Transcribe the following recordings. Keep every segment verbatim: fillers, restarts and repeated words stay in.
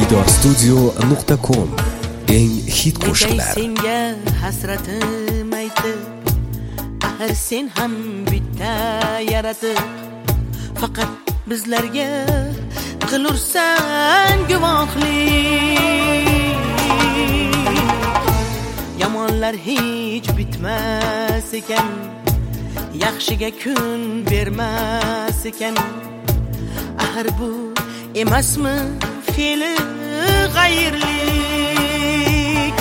diydor studio nuqta com eng hit qo'shiqlar. Senga hasratim aytib, axir sen ham bitta yaratib, faqat bizlarga qilursan guvohlik. Yomonlar hech bitmas ekan, yaxshiga kun bermas ekan. Axir bu emasmi fe'li g'ayrlik?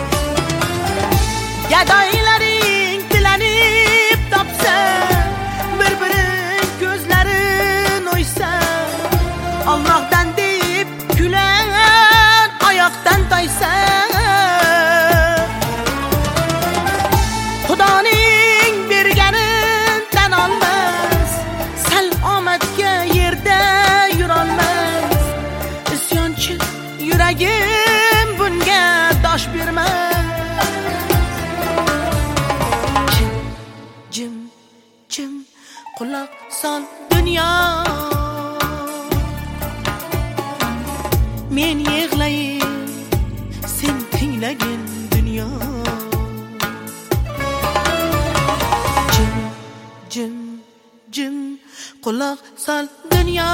Gadoylaring tilanib topsa, bir-birin ko'zlarin o'ysa, Allohdan deb kular oyoqdan toysa, Xudoning berganin tan olmas, sal omadga yerda yurolmas. Isyonchi yuragim bunga dosh bermas. Jim, jim, jim, quloq sol dunyo. Men yig'layin, sen tinglagin dunyo. Jim, jim, jim, quloq sol dunyo.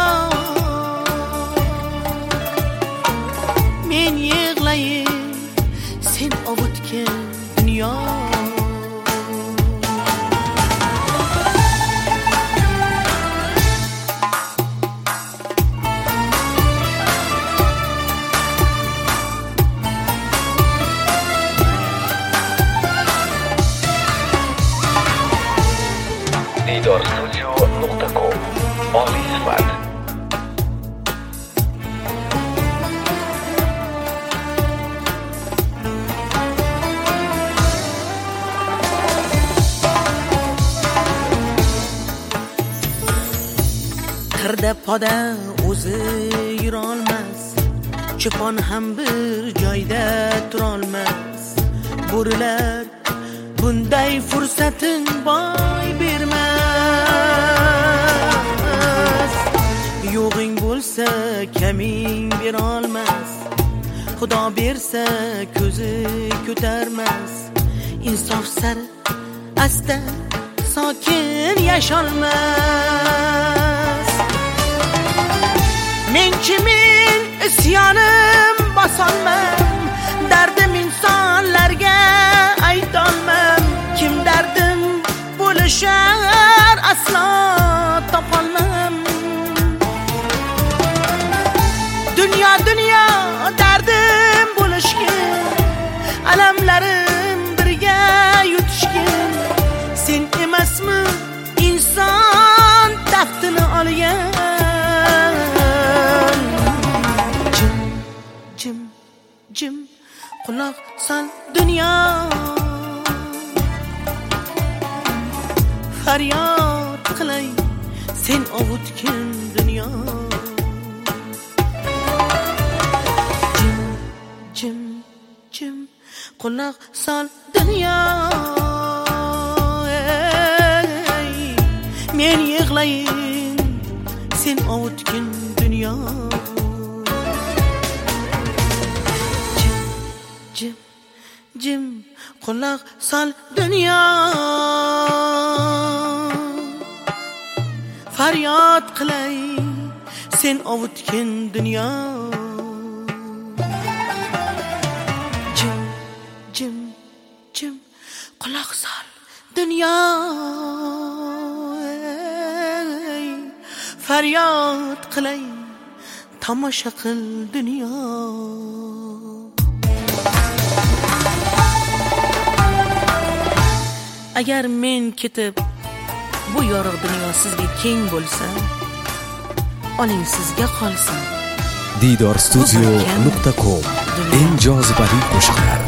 Men yig'layin, sen ovutgin dunyo. diydor studio nuqta com oliy sifat. Qirda poda o'zi yurolmas, cho'pon ham bir joyda turolmas. Bo'rilar bunday fursatin boy bermas. Yo'g'ing bo'lsa kaming berolmas, Xudo bersa ko'zi ko'tarmas. Insof sari asta sokin yasholmas. Men kimin isyonim bosolmam, dardim insonlarga aytolmam. Kim dardim bo'lishar aslo topolmam. Dunyo dunyo dardim bo'lishgan, alamlarim birga yutishgan. Sen emasmi inson taxtini olgan? Jim, jim, jim, quloq sol dunyo. Faryod qilay, sen ovutgin dunyo. Jim, jim, jim, quloq sol dunyo. Ey, men yig'layin, sen ovutgin dunyo. Jim, jim, jim, quloq sol dunyo. Faryod qilay, sen ovutgin dunyo. Jim, jim, jim, quloq sol dunyo. Ey, faryod qilay, tomosha qil dunyo. Agar men ketib bu yorug' dunyo sizga keng bo'lsa, oling sizga qolsin. diydor studio nuqta com eng jozibali qo'shiqlar.